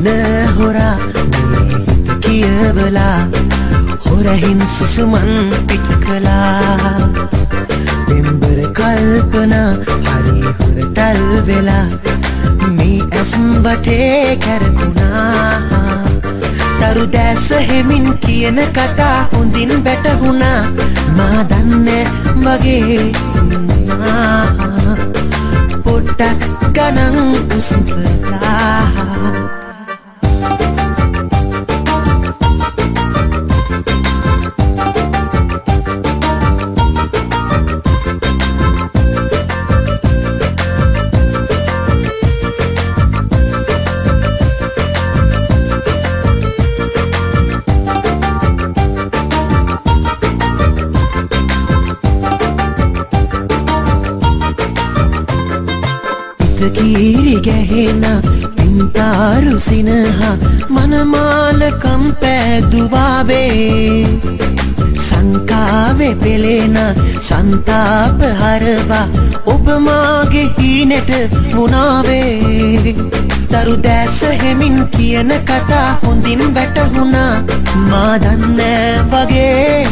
සිහින හොරා මේ හිත කියවලා හොරහින් සුසුමන් පිට කළා දෙම්බර කල්පනා හරි හොරතල් වෙලා මේ ඇස් වටේ කැරකුණා තරු දැස හෙමින් කියන කතා හොඳින් වැටහුණා මා දන්නේ වගේ පොට්ටක් ගණන් උසුසලා කීරි ගැහෙන පින්තාරු සිනහ මනමාලකම් පෑදුවාවේ සංකාවේ පෙළෙන සන්තාප හරවා ඔබ මාගේ හීනෙට වුණාවේ තරු දැස හෙමින් කියන කතා හොඳින් වැටහුණා මා දන්නේ වගේ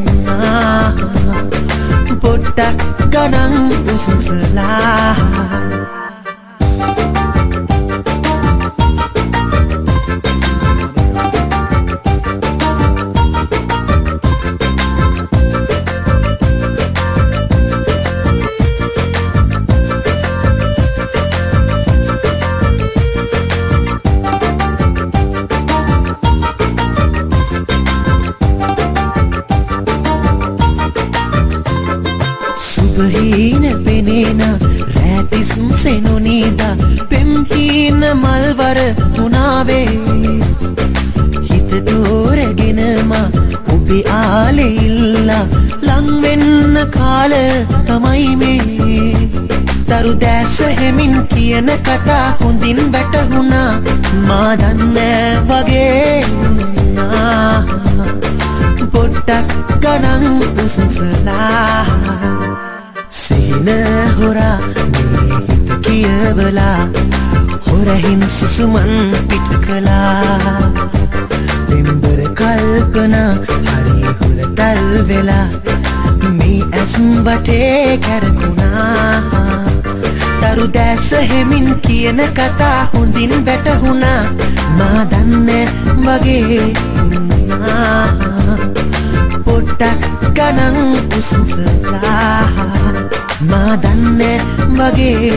පොට්ටක් ගණන් උසුසලා සුභහීන පෙනේන රැතිස් සෙනුනීදා පෙම්හීන මල්වර තුනාවේ හිත දෝරගෙනම ඔබේ ආලේ ඉල්ලා ලංවෙන්න කාල තමයි මේ තරු දැස හෙමින් කියන කතා හොඳින් වැටහුණා මා දන්නේ වගේ පොට්ටක් ගණන් උසුසලා සිහින හොරා මේ හිත කියවලා හොරහින් සුසුමන් පිට කළා දෙම්බර කල්පනා හරි හොරතල් වෙලා මේ ඇස් වටේ කැරකුණා තරු දැස හෙමින් කියන කතා හොඳින් වැටහුණා මා දන්නේ වගේ පොට්ටක් ගණන් උසුසලා මා දන්නේ වගේ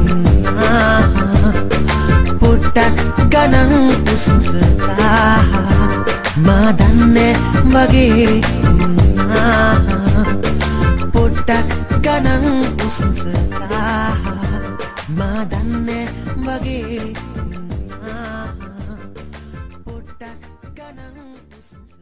පොට්ටක් ගණන් උසුසලා මා දන්නේ වගේ පොට්ටක් ගණන් උසුසලා මා දන්නේ වගේ පොට්ටක් ගණන් උසුසලා